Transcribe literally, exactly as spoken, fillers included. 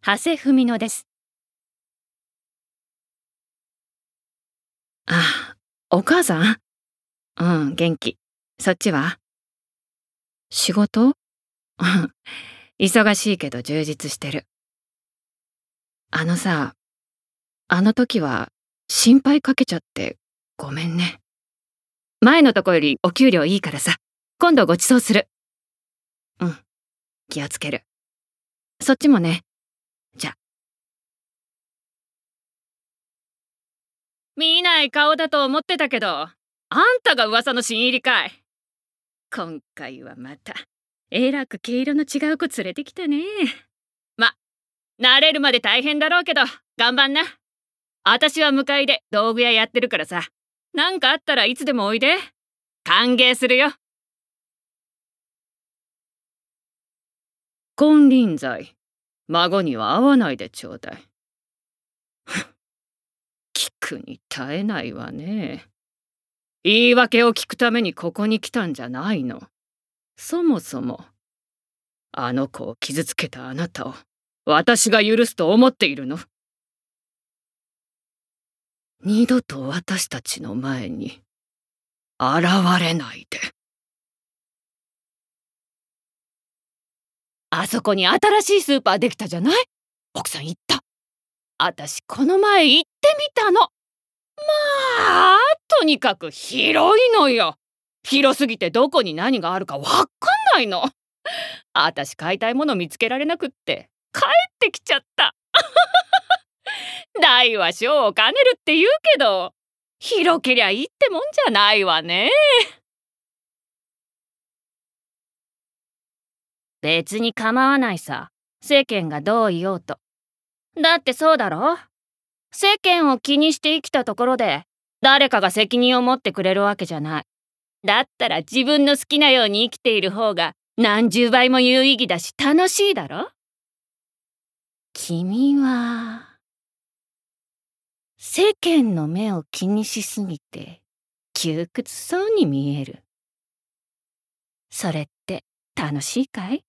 長谷文乃です。あ、お母さん。うん、元気。そっちは？仕事？うん忙しいけど充実してる。あのさ、あの時は心配かけちゃってごめんね。前のとこよりお給料いいからさ、今度ご馳走する。うん、気をつける。そっちもね。じゃ。見ない顔だと思ってたけど、あんたが噂の新入りかい。今回はまたえらく毛色の違う子連れてきたね。ま、慣れるまで大変だろうけど頑張んな。あたしは向かいで道具屋やってるからさ、なんかあったらいつでもおいで。歓迎するよ。金輪際、孫には会わないでちょうだい。聞くに耐えないわね。言い訳を聞くためにここに来たんじゃないの。そもそもあの子を傷つけたあなたを私が許すと思っているの？二度と私たちの前に現れないで。あそこに新しいスーパーできたじゃない？奥さん言った。あたしこの前行ってみたの。まあ、とにかく広いのよ。広すぎてどこに何があるかわかんないの。あたし買いたいもの見つけられなくって帰ってきちゃった。大は小を兼ねるって言うけど、広けりゃいいってもんじゃないわね。別に構わないさ。世間がどう言おうと。だってそうだろ？世間を気にして生きたところで誰かが責任を持ってくれるわけじゃない。だったら自分の好きなように生きている方が何十倍も有意義だし楽しいだろ？君は世間の目を気にしすぎて窮屈そうに見える。それって楽しいかい？